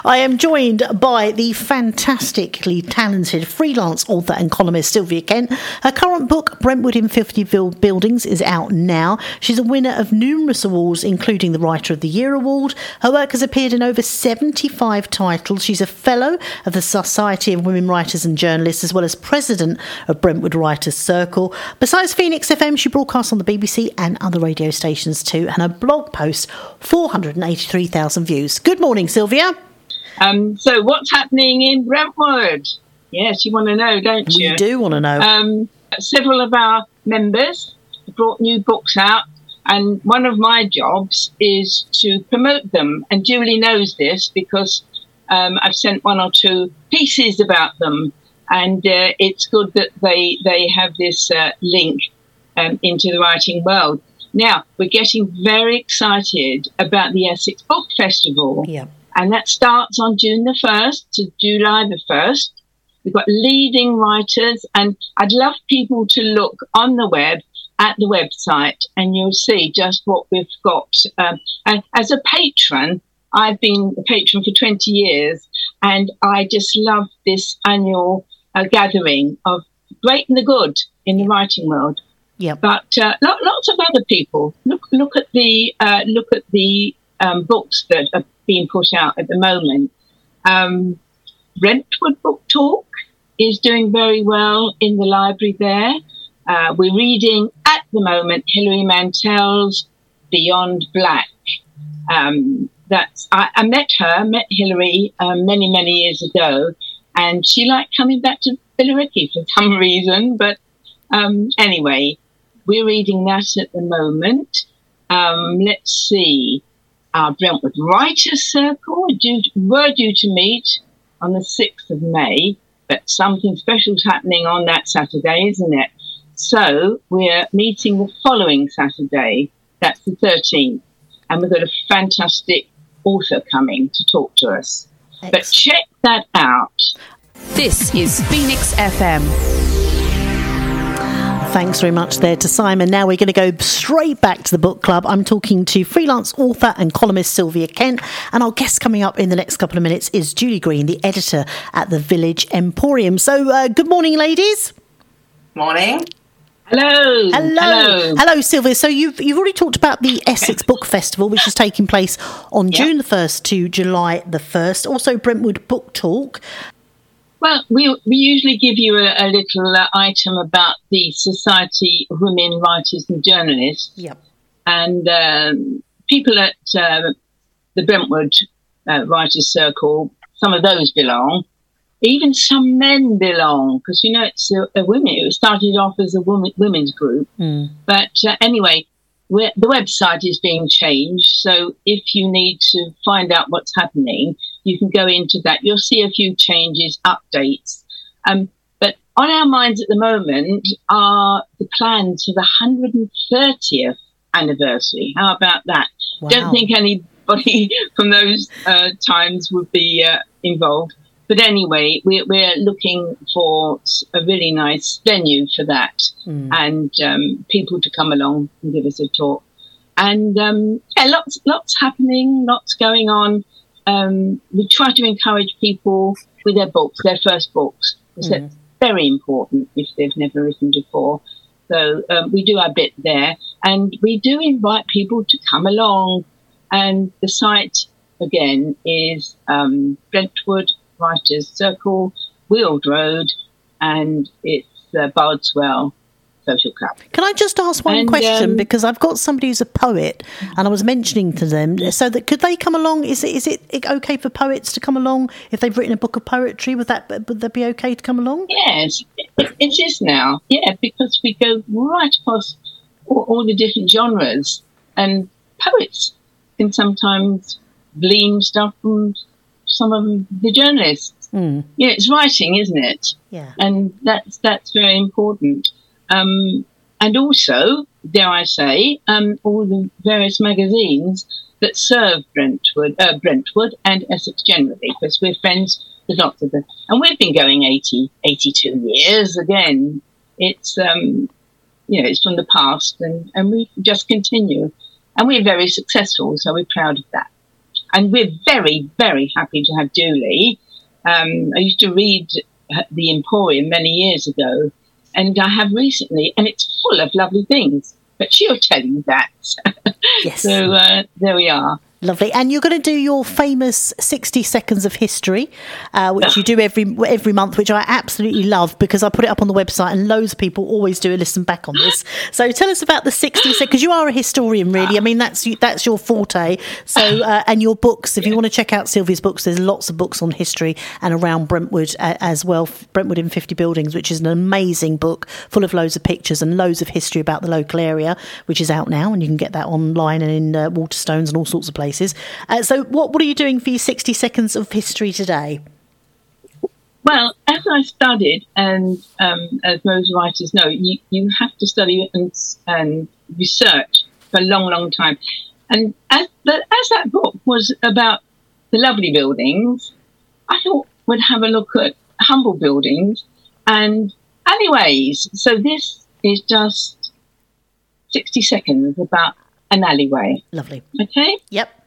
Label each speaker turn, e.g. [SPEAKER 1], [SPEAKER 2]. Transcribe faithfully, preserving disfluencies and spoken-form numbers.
[SPEAKER 1] I am joined by the fantastically talented freelance author and columnist Sylvia Kent. Her current book, Brentwood in fifty Buildings, is out now. She's a winner of numerous awards, including the Writer of the Year award. Her work has appeared in over seventy-five titles. She's a fellow of the Society of Women Writers and Journalists, as well as president of Brentwood Writers Circle. Besides Phoenix F M, she broadcasts on the B B C and other radio stations too, and her blog post, four hundred eighty-three thousand views. Good morning, Sylvia.
[SPEAKER 2] Um, so what's happening in Brentwood? Yes, you want to know, don't you?
[SPEAKER 1] We do want to know.
[SPEAKER 2] Um, several of our members brought new books out, and one of my jobs is to promote them. And Julie knows this because um, I've sent one or two pieces about them, and uh, it's good that they, they have this uh, link um, into the writing world. Now, we're getting very excited about the Essex Book Festival.
[SPEAKER 1] Yeah.
[SPEAKER 2] And that starts on June the first to July the first. We've got leading writers, and I'd love people to look on the web at the website, and you'll see just what we've got. Um, and as a patron, I've been a patron for twenty years, and I just love this annual uh, gathering of great and the good in the writing world.
[SPEAKER 1] Yeah.
[SPEAKER 2] But uh, lots of other people. Look, look at the uh, look at the um, books that are being put out at the moment. Um, Brentwood Book Talk is doing very well in the library there. Uh, we're reading at the moment Hilary Mantel's Beyond Black. Um, that's I, I met her, met Hilary um, many, many years ago, and she liked coming back to Billericay for some reason. But um, anyway, we're reading that at the moment. Um, let's see. Our Brentwood Writers Circle due, were due to meet on the sixth of May, but something special is happening on that Saturday, isn't it? So we're meeting the following Saturday, that's the thirteenth, and we've got a fantastic author coming to talk to us. Excellent. But check that out.
[SPEAKER 3] This is Phoenix F M.
[SPEAKER 1] Thanks very much there to Simon. Now we're going to go straight back to the book club. I'm talking to freelance author and columnist Sylvia Kent, and our guest coming up in the next couple of minutes is Julie Green, the editor at the Village Emporium. So uh, good morning, ladies.
[SPEAKER 4] Morning.
[SPEAKER 2] Hello.
[SPEAKER 1] Hello. Hello. Hello, Sylvia. So you've you've already talked about the Essex Book Festival, which is taking place on yep. June the first to July the first. Also Brentwood Book Talk.
[SPEAKER 2] Well, we we usually give you a, a little uh, item about the Society of Women Writers and Journalists.
[SPEAKER 1] Yep.
[SPEAKER 2] And um, people at uh, the Brentwood uh, Writers Circle, some of those belong. Even some men belong, because, you know, it's a, a women. It started off as a woman, women's group.
[SPEAKER 1] Mm.
[SPEAKER 2] But uh, anyway, we're, the website is being changed. So if you need to find out what's happening, you can go into that. You'll see a few changes, updates. Um, but on our minds at the moment are the plans for the one hundred thirtieth anniversary. How about that?
[SPEAKER 1] Wow.
[SPEAKER 2] Don't think anybody from those uh, times would be uh, involved. But anyway, we're, we're looking for a really nice venue for that mm. and um, people to come along and give us a talk. And um, yeah, lots, lots happening, lots going on. Um, we try to encourage people with their books, their first books, because mm. that's very important if they've never written before. So um, we do our bit there, and we do invite people to come along. And the site, again, is um, Brentwood Writers Circle, Weald Road, and it's uh, Bardswell Social Club.
[SPEAKER 1] Can I just ask one
[SPEAKER 2] and,
[SPEAKER 1] question?
[SPEAKER 2] Um,
[SPEAKER 1] because I've got somebody who's a poet, and I was mentioning to them, so that could they come along? Is it is it okay for poets to come along if they've written a book of poetry? Would that would that be okay to come along?
[SPEAKER 2] Yes, it, it is now. Yeah, because we go right across all, all the different genres, and poets can sometimes glean stuff from some of the journalists.
[SPEAKER 1] Mm.
[SPEAKER 2] Yeah, it's writing, isn't it?
[SPEAKER 1] Yeah,
[SPEAKER 2] and that's that's very important. Um, and also, dare I say, um, all the various magazines that serve Brentwood, uh, Brentwood and Essex generally, because we're friends with lots of them. And we've been going eighty, eighty-two years. Again, it's, um, you know, it's from the past, and, and we just continue. And we're very successful, so we're proud of that. And we're very, very happy to have Julie. Um, I used to read The Emporium many years ago, and I have recently, and it's full of lovely things. But she'll tell you that.
[SPEAKER 1] Yes.
[SPEAKER 2] So uh, there we are.
[SPEAKER 1] Lovely. And you're going to do your famous sixty seconds of history, uh, which you do every every month, which I absolutely love because I put it up on the website and loads of people always do a listen back on this. So tell us about the sixty seconds, because you are a historian, really. I mean, that's that's your forte. So, uh, and your books, if you want to check out Sylvia's books, there's lots of books on history and around Brentwood uh, as well. Brentwood in fifty Buildings, which is an amazing book full of loads of pictures and loads of history about the local area, which is out now. And you can get that online and in uh, Waterstones and all sorts of places. Uh, so what, what are you doing for your sixty seconds of history today?
[SPEAKER 2] Well, as I studied, and um, as most writers know, you, you have to study and, and research for a long, long time. And as, the, as that book was about the lovely buildings, I thought we'd have a look at humble buildings and alleyways. So this is just sixty seconds about an alleyway.
[SPEAKER 1] Lovely.
[SPEAKER 2] Okay?
[SPEAKER 1] Yep.